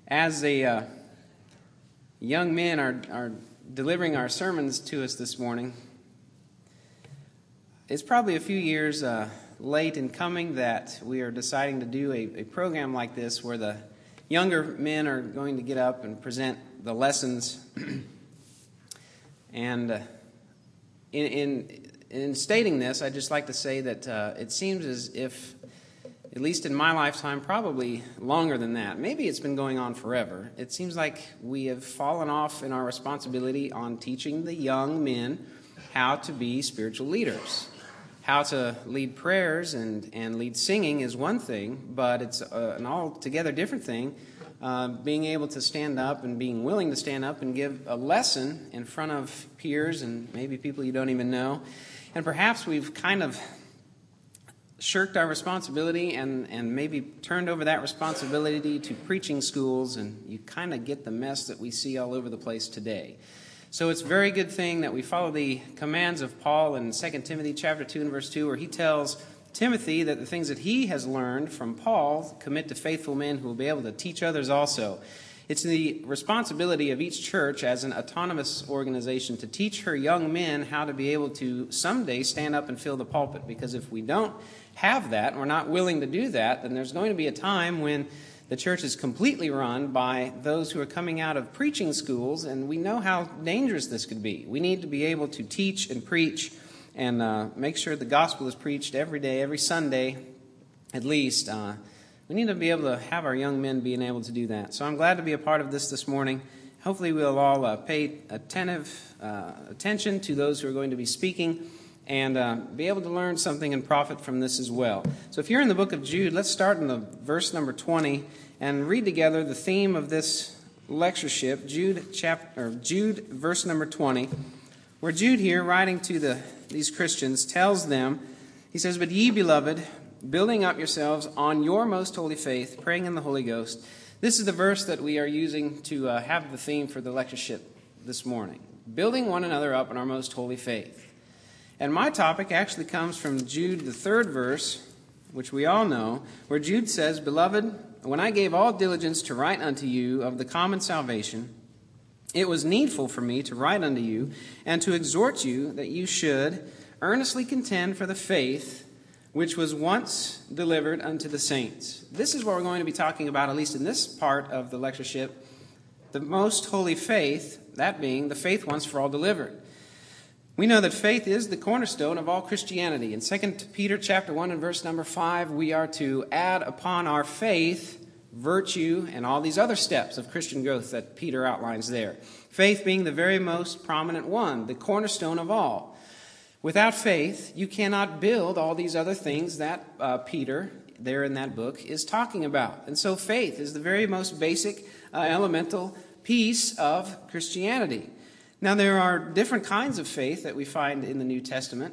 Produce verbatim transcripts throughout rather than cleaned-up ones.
As the uh, young men are, are delivering our sermons to us this morning, it's probably a few years uh, late in coming that we are deciding to do a, a program like this where the younger men are going to get up and present the lessons. and uh, in, in, in stating this, I'd just like to say that uh, it seems as if, at least in my lifetime, probably longer than that. Maybe it's been going on forever. It seems like we have fallen off in our responsibility on teaching the young men how to be spiritual leaders. How to lead prayers and, and lead singing is one thing, but it's uh, an altogether different thing. Uh, being able to stand up and being willing to stand up and give a lesson in front of peers and maybe people you don't even know. And perhaps we've kind of shirked our responsibility and, and maybe turned over that responsibility to preaching schools, and you kind of get the mess that we see all over the place today. So it's a very good thing that we follow the commands of Paul in Second Timothy chapter two and verse two, where he tells Timothy that the things that he has learned from Paul commit to faithful men who will be able to teach others also. It's the responsibility of each church as an autonomous organization to teach her young men how to be able to someday stand up and fill the pulpit. Because if we don't have that, and we're not willing to do that, then there's going to be a time when the church is completely run by those who are coming out of preaching schools, and we know how dangerous this could be. We need to be able to teach and preach and uh, make sure the gospel is preached every day, every Sunday, at least. Uh, we need to be able to have our young men being able to do that. So I'm glad to be a part of this this morning. Hopefully we'll all uh, pay attentive uh, attention to those who are going to be speaking and uh, be able to learn something and profit from this as well. So if you're in the book of Jude, let's start in the verse number twenty and read together the theme of this lectureship, Jude chapter, or Jude verse number twenty, where Jude here, writing to the these Christians, tells them, he says, "But ye, beloved, building up yourselves on your most holy faith, praying in the Holy Ghost." This is the verse that we are using to uh, have the theme for the lectureship this morning. Building one another up in our most holy faith. And my topic actually comes from Jude, the third verse, which we all know, where Jude says, "Beloved, when I gave all diligence to write unto you of the common salvation, it was needful for me to write unto you and to exhort you that you should earnestly contend for the faith which was once delivered unto the saints." This is what we're going to be talking about, at least in this part of the lectureship, the most holy faith, that being the faith once for all delivered. We know that faith is the cornerstone of all Christianity. In Second Peter chapter one and verse number five, we are to add upon our faith virtue and all these other steps of Christian growth that Peter outlines there. Faith being the very most prominent one, the cornerstone of all. Without faith, you cannot build all these other things that uh, Peter, there in that book, is talking about. And so faith is the very most basic, uh, elemental piece of Christianity. Now, there are different kinds of faith that we find in the New Testament.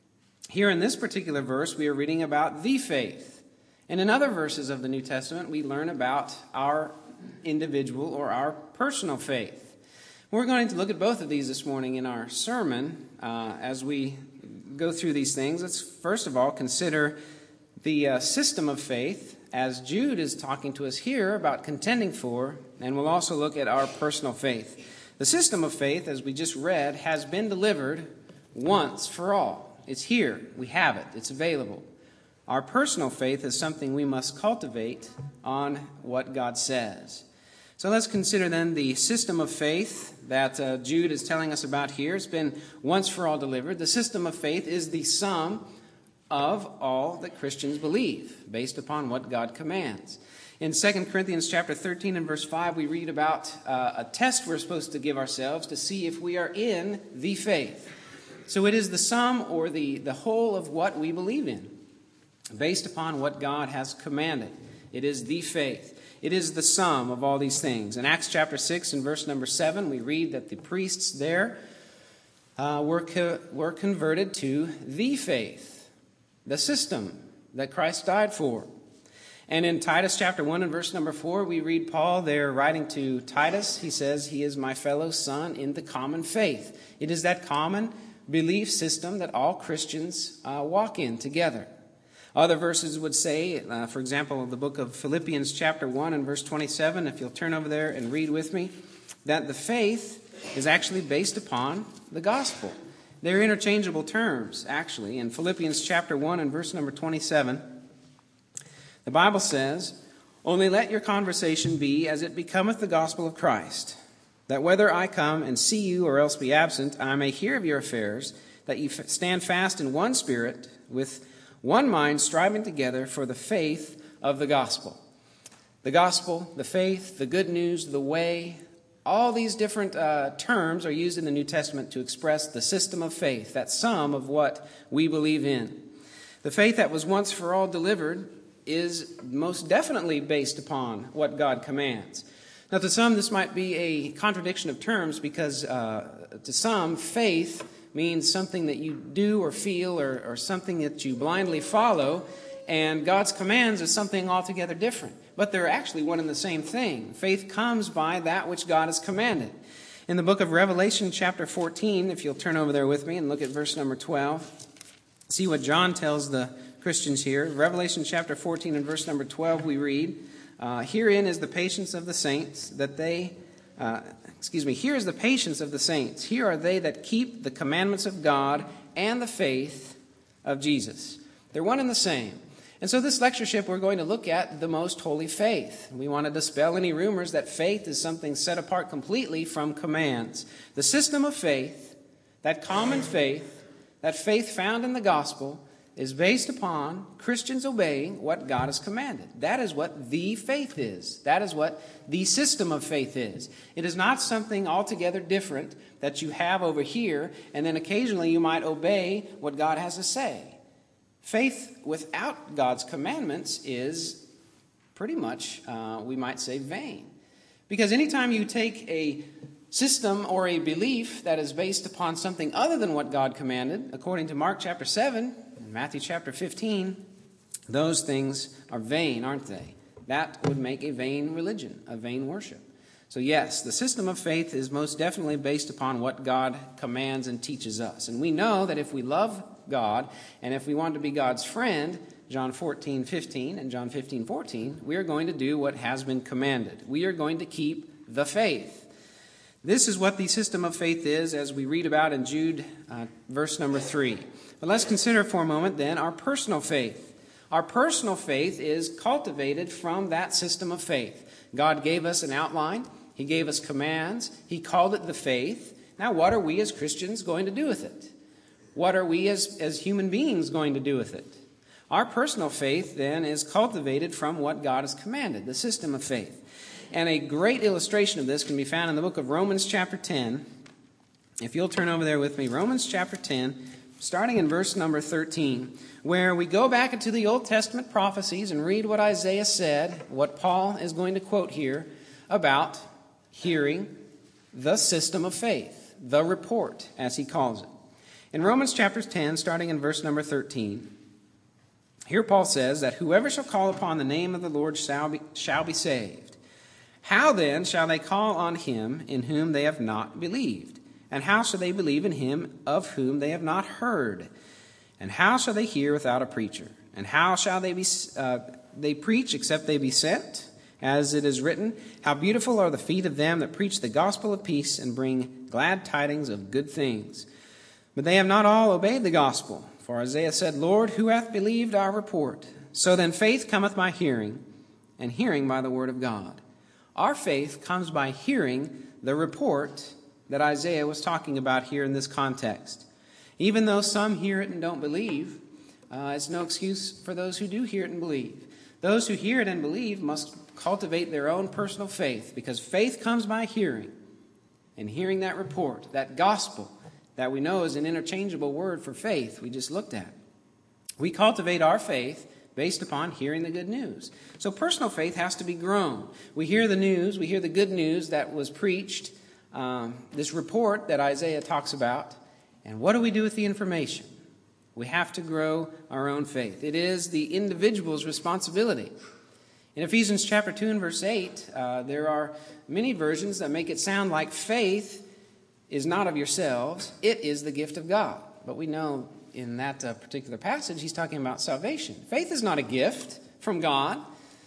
Here in this particular verse, we are reading about the faith. And in other verses of the New Testament, we learn about our individual or our personal faith. We're going to look at both of these this morning in our sermon. Uh, as we go through these things, let's first of all consider the uh, system of faith, as Jude is talking to us here about contending for, and we'll also look at our personal faith. The system of faith, as we just read, has been delivered once for all. It's here. We have it. It's available. Our personal faith is something we must cultivate on what God says. So let's consider then the system of faith that uh, Jude is telling us about here. It's been once for all delivered. The system of faith is the sum of all that Christians believe, based upon what God commands. In Second Corinthians chapter thirteen and verse five, we read about uh, a test we're supposed to give ourselves to see if we are in the faith. So it is the sum or the, the whole of what we believe in, based upon what God has commanded. It is the faith. It is the sum of all these things. In Acts chapter six and verse number seven, we read that the priests there uh, were, co- were converted to the faith, the system that Christ died for. And in Titus chapter one and verse number four, we read Paul there writing to Titus. He says, "He is my fellow son in the common faith." It is that common belief system that all Christians uh, walk in together. Other verses would say, uh, for example, the book of Philippians chapter one and verse twenty-seven, if you'll turn over there and read with me, that the faith is actually based upon the gospel. They're interchangeable terms, actually. In Philippians chapter one and verse number twenty-seven, the Bible says, "Only let your conversation be as it becometh the gospel of Christ, that whether I come and see you or else be absent, I may hear of your affairs, that you stand fast in one spirit, with one mind, striving together for the faith of the gospel." The gospel, the faith, the good news, the way, all these different uh, terms are used in the New Testament to express the system of faith, that sum of what we believe in. The faith that was once for all delivered is most definitely based upon what God commands. Now, to some, this might be a contradiction of terms because uh, to some, faith means something that you do or feel or, or something that you blindly follow, and God's commands is something altogether different. But they're actually one and the same thing. Faith comes by that which God has commanded. In the book of Revelation chapter fourteen, if you'll turn over there with me and look at verse number twelve, see what John tells the Christians here. Revelation chapter fourteen and verse number twelve we read, uh, "Herein is the patience of the saints, that they... Uh, excuse me, here is the patience of the saints. Here are they that keep the commandments of God and the faith of Jesus." They're one and the same. And so this lectureship, we're going to look at the most holy faith. We want to dispel any rumors that faith is something set apart completely from commands. The system of faith, that common faith, that faith found in the gospel, is based upon Christians obeying what God has commanded. That is what the faith is. That is what the system of faith is. It is not something altogether different that you have over here, and then occasionally you might obey what God has to say. Faith without God's commandments is pretty much, uh, we might say, vain. Because anytime you take a system or a belief that is based upon something other than what God commanded, according to Mark chapter seven, Matthew chapter fifteen, those things are vain, aren't they? That would make a vain religion, a vain worship. So yes, the system of faith is most definitely based upon what God commands and teaches us. And we know that if we love God, and if we want to be God's friend, John fourteen fifteen and John fifteen fourteen, we are going to do what has been commanded. We are going to keep the faith. This is what the system of faith is, as we read about in Jude, uh, verse number three. But let's consider for a moment then our personal faith. Our personal faith is cultivated from that system of faith. God gave us an outline. He gave us commands. He called it the faith. Now, what are we as Christians going to do with it? What are we as, as human beings going to do with it? Our personal faith, then, is cultivated from what God has commanded, the system of faith. And a great illustration of this can be found in the book of Romans chapter ten. If you'll turn over there with me, Romans chapter ten, starting in verse number thirteen, where we go back into the Old Testament prophecies and read what Isaiah said, what Paul is going to quote here about hearing the system of faith, the report, as he calls it. In Romans chapter ten, starting in verse number thirteen, here Paul says that whoever shall call upon the name of the Lord shall be, shall be saved. How then shall they call on him in whom they have not believed? And how shall they believe in him of whom they have not heard? And how shall they hear without a preacher? And how shall they be uh, they preach except they be sent? As it is written, how beautiful are the feet of them that preach the gospel of peace and bring glad tidings of good things. But they have not all obeyed the gospel. For Isaiah said, Lord, who hath believed our report? So then faith cometh by hearing, and hearing by the word of God. Our faith comes by hearing the report that Isaiah was talking about here in this context. Even though some hear it and don't believe, uh, it's no excuse for those who do hear it and believe. Those who hear it and believe must cultivate their own personal faith, because faith comes by hearing, and hearing that report, that gospel, that we know is an interchangeable word for faith we just looked at. We cultivate our faith based upon hearing the good news. So personal faith has to be grown. We hear the news, we hear the good news that was preached, um, this report that Isaiah talks about, and what do we do with the information? We have to grow our own faith. It is the individual's responsibility. In Ephesians chapter two and verse eight, uh, there are many versions that make it sound like faith is not of yourselves, it is the gift of God. But we know in that uh, particular passage, he's talking about salvation. Faith is not a gift from God.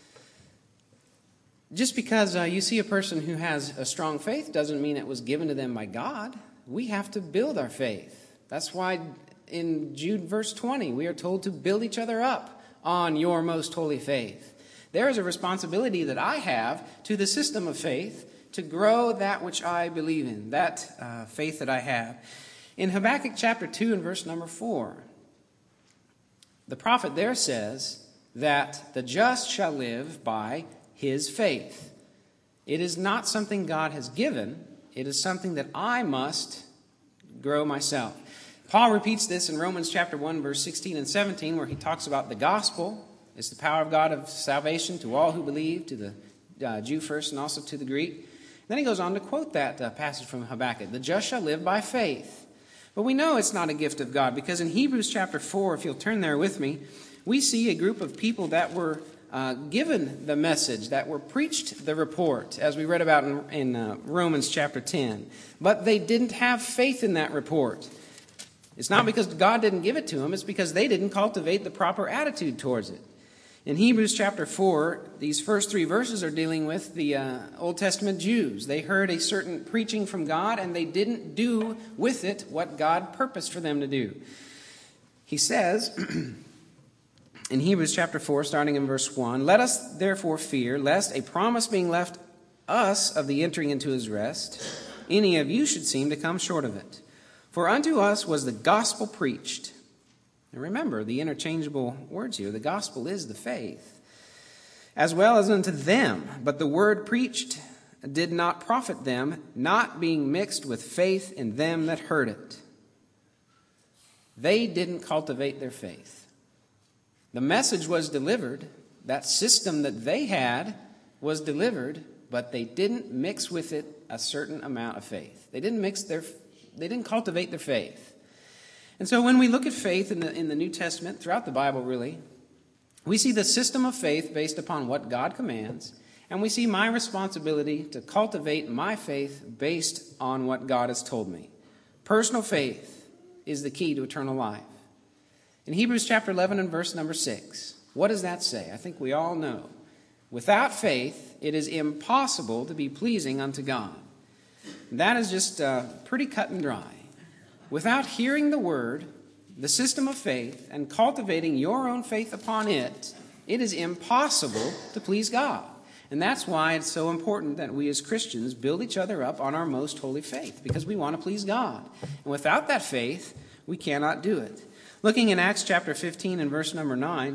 Just because uh, you see a person who has a strong faith doesn't mean it was given to them by God. We have to build our faith. That's why in Jude verse twenty, we are told to build each other up on your most holy faith. There is a responsibility that I have to the system of faith to grow that which I believe in, that uh, faith that I have. In Habakkuk chapter two and verse number four, the prophet there says that the just shall live by his faith. It is not something God has given. It is something that I must grow myself. Paul repeats this in Romans chapter one, verse sixteen and seventeen, where he talks about the gospel. It's the power of God of salvation to all who believe, to the uh, Jew first and also to the Greek. Then he goes on to quote that uh, passage from Habakkuk. The just shall live by faith. But we know it's not a gift of God, because in Hebrews chapter four, if you'll turn there with me, we see a group of people that were uh, given the message, that were preached the report, as we read about in, in uh, Romans chapter ten. But they didn't have faith in that report. It's not because God didn't give it to them, it's because they didn't cultivate the proper attitude towards it. In Hebrews chapter four, these first three verses are dealing with the uh, Old Testament Jews. They heard a certain preaching from God, and they didn't do with it what God purposed for them to do. He says in Hebrews chapter four, starting in verse one, "Let us therefore fear, lest a promise being left us of the entering into his rest, any of you should seem to come short of it. For unto us was the gospel preached." And remember the interchangeable words here. The gospel is the faith. "As well as unto them. But the word preached did not profit them, not being mixed with faith in them that heard it." They didn't cultivate their faith. The message was delivered. That system that they had was delivered, but they didn't mix with it a certain amount of faith. They didn't mix their, they didn't cultivate their faith. And so when we look at faith in the, in the New Testament, throughout the Bible really, we see the system of faith based upon what God commands, and we see my responsibility to cultivate my faith based on what God has told me. Personal faith is the key to eternal life. In Hebrews chapter eleven and verse number six, what does that say? I think we all know. Without faith, it is impossible to be pleasing unto God. That is just uh, pretty cut and dry. Without hearing the word, the system of faith, and cultivating your own faith upon it, it is impossible to please God. And that's why it's so important that we as Christians build each other up on our most holy faith, because we want to please God. And without that faith, we cannot do it. Looking in Acts chapter fifteen and verse number nine,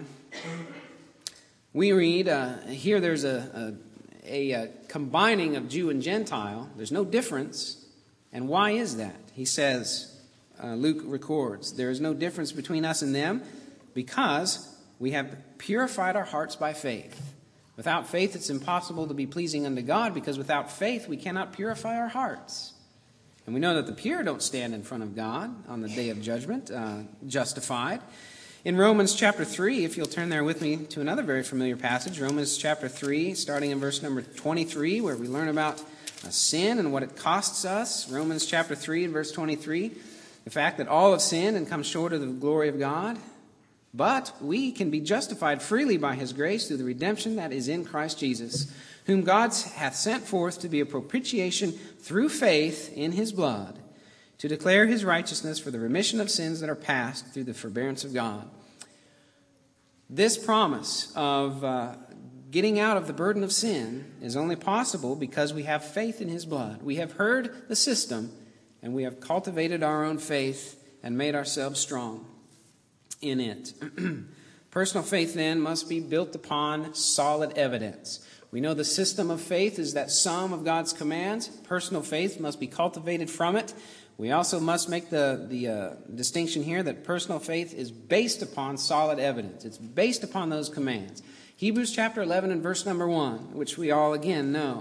we read, uh, here there's a, a, a combining of Jew and Gentile. There's no difference. And why is that? He says, Uh, Luke records, "There is no difference between us and them, because we have purified our hearts by faith." Without faith, it's impossible to be pleasing unto God, because without faith, we cannot purify our hearts. And we know that the pure don't stand in front of God on the day of judgment, uh, justified. In Romans chapter three, if you'll turn there with me to another very familiar passage, Romans chapter three, starting in verse number twenty-three, where we learn about uh, sin and what it costs us. Romans chapter three and verse twenty-three. The fact that all have sinned and come short of the glory of God, but we can be justified freely by his grace through the redemption that is in Christ Jesus, whom God hath sent forth to be a propitiation through faith in his blood, to declare his righteousness for the remission of sins that are past through the forbearance of God. This promise of uh, getting out of the burden of sin is only possible because we have faith in his blood. We have heard the system, and we have cultivated our own faith and made ourselves strong in it. Personal faith, then, must be built upon solid evidence. We know the system of faith is that sum of God's commands. Personal faith must be cultivated from it. We also must make the, the uh, distinction here that personal faith is based upon solid evidence. It's based upon those commands. Hebrews chapter eleven and verse number one, which we all again know,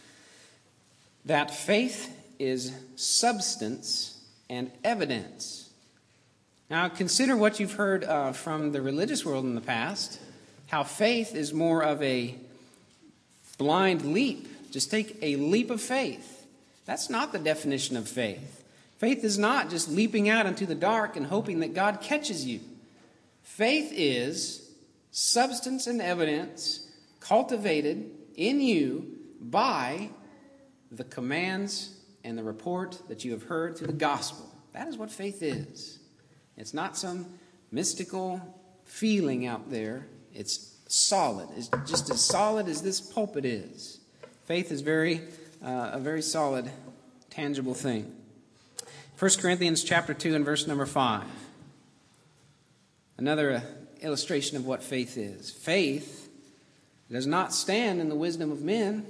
that faith is substance and evidence. Now consider what you've heard uh, from the religious world in the past, how faith is more of a blind leap. Just take a leap of faith. That's not the definition of faith. Faith is not just leaping out into the dark and hoping that God catches you. Faith is substance and evidence cultivated in you by the commands and the report that you have heard through the gospel. That is what faith is. It's not some mystical feeling out there. It's solid. It's just as solid as this pulpit is. Faith is very, uh, a very solid, tangible thing. First Corinthians chapter two and verse number five. Another uh, illustration of what faith is. Faith does not stand in the wisdom of men.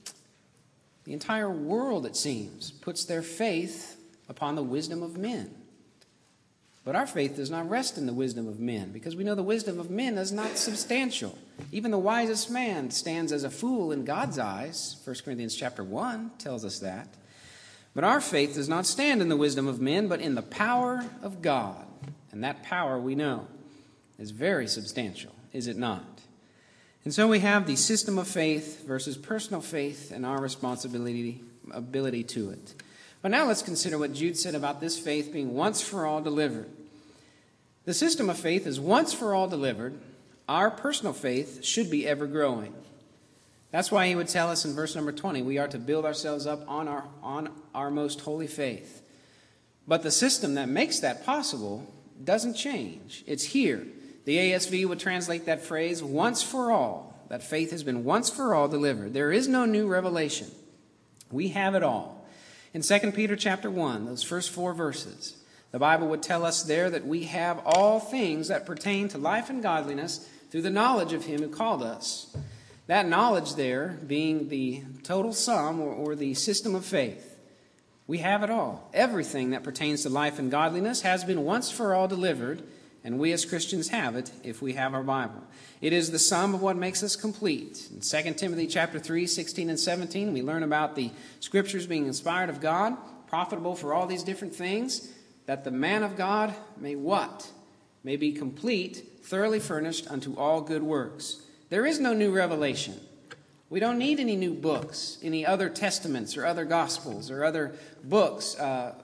The entire world, it seems, puts their faith upon the wisdom of men. But our faith does not rest in the wisdom of men, because we know the wisdom of men is not substantial. Even the wisest man stands as a fool in God's eyes. First Corinthians chapter one tells us that. But our faith does not stand in the wisdom of men, but in the power of God. And that power, we know, is very substantial, is it not? And so we have the system of faith versus personal faith and our responsibility ability to it. But now let's consider what Jude said about this faith being once for all delivered. The system of faith is once for all delivered. Our personal faith should be ever growing. That's why he would tell us in verse number twenty, we are to build ourselves up on our, on our most holy faith. But the system that makes that possible doesn't change. It's here. The A S V would translate that phrase, once for all. That faith has been once for all delivered. There is no new revelation. We have it all. In Second Peter chapter one, those first four verses, the Bible would tell us there that we have all things that pertain to life and godliness through the knowledge of him who called us. That knowledge there being the total sum or, or the system of faith. We have it all. Everything that pertains to life and godliness has been once for all delivered, and we as Christians have it if we have our Bible. It is the sum of what makes us complete. In Second Timothy chapter three, sixteen and seventeen, we learn about the Scriptures being inspired of God, profitable for all these different things, that the man of God may what? May be complete, thoroughly furnished unto all good works. There is no new revelation. We don't need any new books, any other testaments or other gospels or other books uh,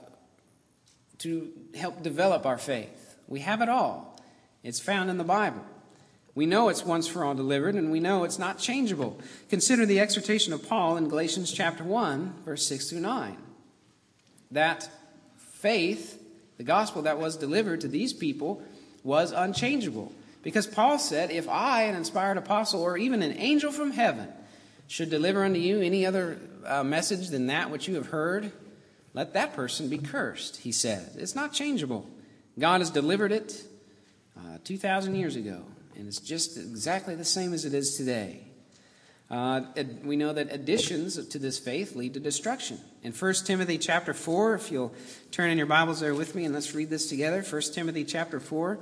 to help develop our faith. We have it all. It's found in the Bible. We know it's once for all delivered, and we know it's not changeable. Consider the exhortation of Paul in Galatians chapter one, verse six through nine. That faith, the gospel that was delivered to these people, was unchangeable. Because Paul said, if I, an inspired apostle, or even an angel from heaven, should deliver unto you any other uh, message than that which you have heard, let that person be cursed, he said. It's not changeable. God has delivered it uh, two thousand years ago, and it's just exactly the same as it is today. Uh, we know that additions to this faith lead to destruction. In First Timothy chapter four, if you'll turn in your Bibles there with me, and let's read this together. First Timothy chapter four.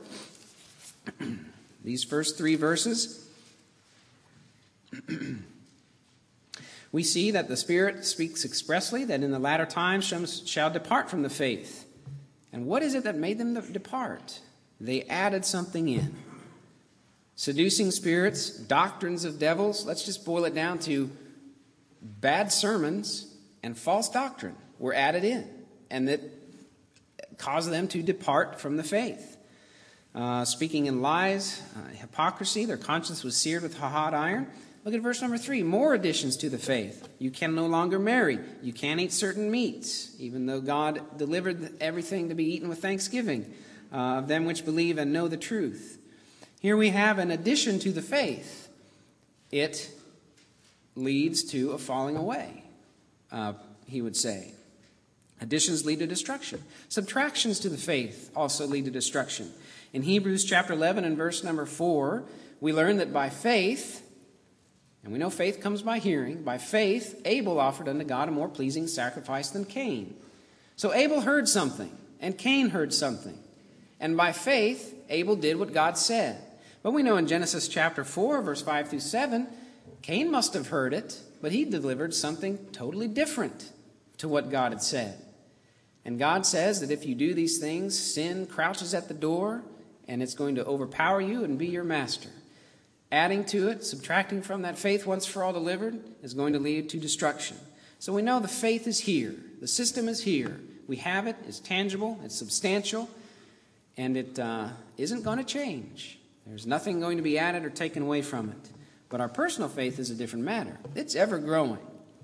These first three verses, we see that the Spirit speaks expressly that in the latter times some shall depart from the faith. And what is it that made them depart? They added something in. Seducing spirits, doctrines of devils. Let's just boil it down to bad sermons and false doctrine were added in, and that caused them to depart from the faith. Uh, speaking in lies, uh, hypocrisy, their conscience was seared with hot iron. Look at verse number three. More additions to the faith. You can no longer marry. You can't eat certain meats, even though God delivered everything to be eaten with thanksgiving uh, of them which believe and know the truth. Here we have an addition to the faith. It leads to a falling away, uh, he would say. Additions lead to destruction. Subtractions to the faith also lead to destruction. In Hebrews chapter eleven and verse number four, we learn that by faith, and we know faith comes by hearing, by faith Abel offered unto God a more pleasing sacrifice than Cain. So Abel heard something, and Cain heard something. And by faith, Abel did what God said. But we know in Genesis chapter four, verse five through seven, Cain must have heard it, but he delivered something totally different to what God had said. And God says that if you do these things, sin crouches at the door, and it's going to overpower you and be your master. Adding to it, subtracting from that faith once for all delivered, is going to lead to destruction. So we know the faith is here. The system is here. we have it, it's tangible, it's substantial, and it uh, isn't going to change. There's nothing going to be added or taken away from it. But our personal faith is a different matter. It's ever growing.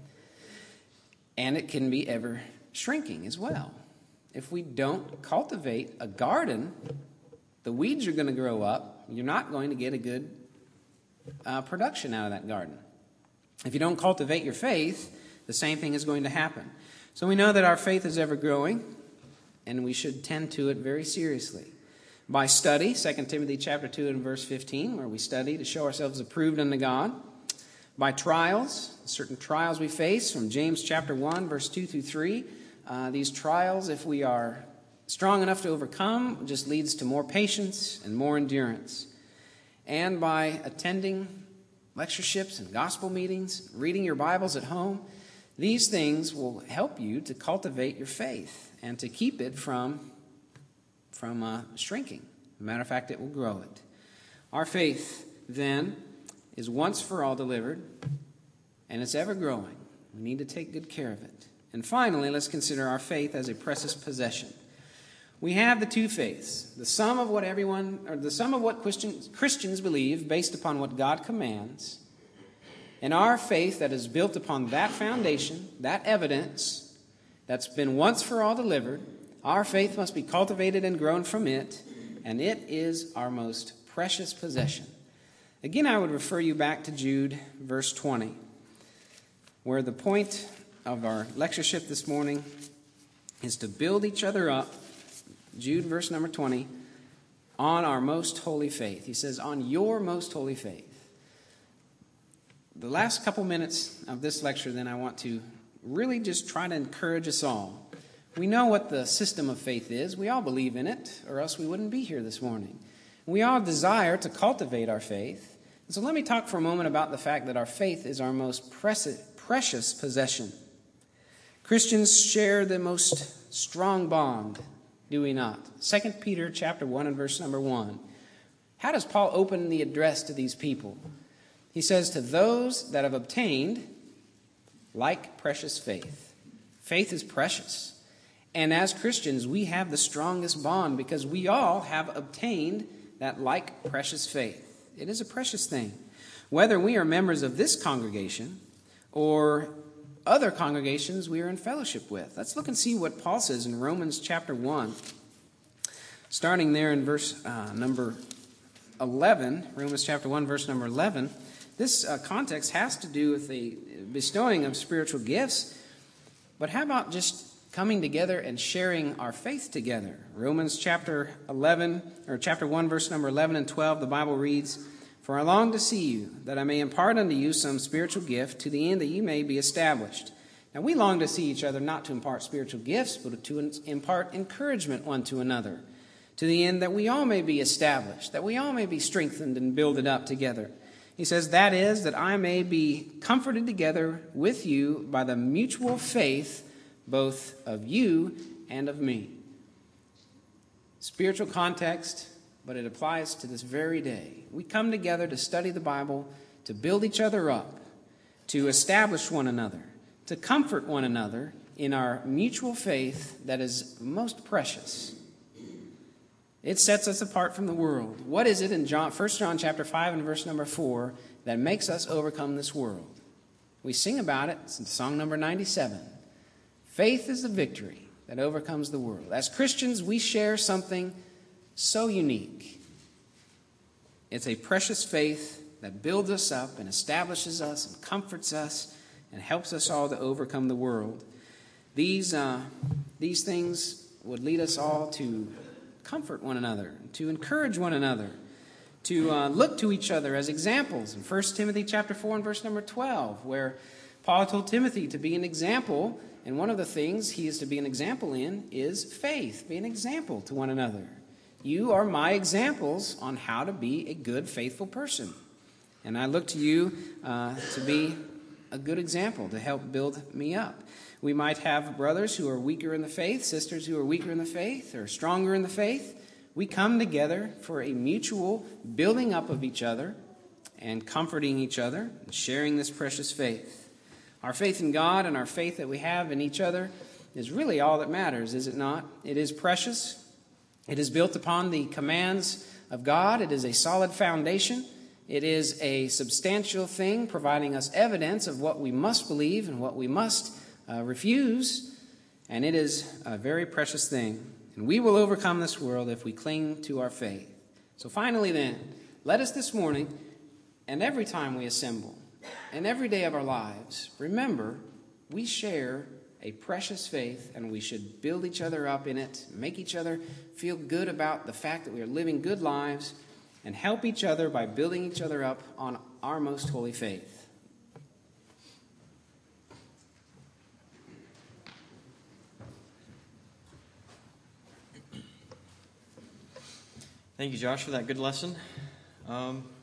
And it can be ever shrinking as well. If we don't cultivate a garden, the weeds are going to grow up. You're not going to get a good uh, production out of that garden. If you don't cultivate your faith, the same thing is going to happen. So we know that our faith is ever growing, and we should tend to it very seriously. By study, Second Timothy chapter two and verse fifteen, where we study to show ourselves approved unto God. By trials, certain trials we face, from James chapter one, verse two through three. Uh, these trials, if we are strong enough to overcome, just leads to more patience and more endurance. And by attending lectureships and gospel meetings, reading your Bibles at home, these things will help you to cultivate your faith and to keep it from, from uh, shrinking. As a matter of fact, it will grow it. Our faith, then, is once for all delivered, and it's ever growing. We need to take good care of it. And finally, let's consider our faith as a precious possession. We have the two faiths, the sum of what everyone, or the sum of what Christians, Christians believe based upon what God commands, and our faith that is built upon that foundation, that evidence that's been once for all delivered. Our faith must be cultivated and grown from it, and it is our most precious possession. Again, I would refer you back to Jude, verse twenty, where the point of our lectureship this morning is to build each other up. Jude, verse number twenty, on our most holy faith. He says, on your most holy faith. The last couple minutes of this lecture, then, I want to really just try to encourage us all. We know what the system of faith is. We all believe in it, or else we wouldn't be here this morning. We all desire to cultivate our faith. So let me talk for a moment about the fact that our faith is our most precious possession. Christians share the most strong bond, do we not? Second Peter chapter one and verse number one. How does Paul open the address to these people? He says, to those that have obtained like precious faith. Faith is precious. And as Christians, we have the strongest bond because we all have obtained that like precious faith. It is a precious thing. Whether we are members of this congregation or other congregations we are in fellowship with. Let's look and see what Paul says in Romans chapter one. Starting there in verse uh, number eleven, Romans chapter one, verse number eleven. This uh, context has to do with the bestowing of spiritual gifts. But how about just coming together and sharing our faith together? Romans chapter eleven, or chapter one, verse number eleven and twelve, the Bible reads, for I long to see you, that I may impart unto you some spiritual gift, to the end that you may be established. Now we long to see each other, not to impart spiritual gifts, but to impart encouragement one to another, to the end that we all may be established, that we all may be strengthened and builded up together. He says, that is, that I may be comforted together with you by the mutual faith, both of you and of me. Spiritual context, but it applies to this very day. We come together to study the Bible, to build each other up, to establish one another, to comfort one another in our mutual faith that is most precious. It sets us apart from the world. What is it in John, First John chapter five and verse number four that makes us overcome this world? We sing about it. It's in song number ninety-seven. Faith is the victory that overcomes the world. As Christians, we share something so unique. It's a precious faith that builds us up and establishes us and comforts us and helps us all to overcome the world. These, uh, these things would lead us all to comfort one another, to encourage one another, to uh, look to each other as examples. In First Timothy chapter four and verse number twelve, where Paul told Timothy to be an example, and one of the things he is to be an example in is faith. Be an example to one another. You are my examples on how to be a good, faithful person. And I look to you uh, to be a good example, to help build me up. We might have brothers who are weaker in the faith, sisters who are weaker in the faith, or stronger in the faith. We come together for a mutual building up of each other and comforting each other and sharing this precious faith. Our faith in God and our faith that we have in each other is really all that matters, is it not? It is precious. It is built upon the commands of God. It is a solid foundation. It is a substantial thing, providing us evidence of what we must believe and what we must uh, refuse. And it is a very precious thing. And we will overcome this world if we cling to our faith. So finally then, let us this morning and every time we assemble and every day of our lives, remember we share a precious faith, and we should build each other up in it, make each other feel good about the fact that we are living good lives, and help each other by building each other up on our most holy faith. Thank you, Josh, for that good lesson. Um,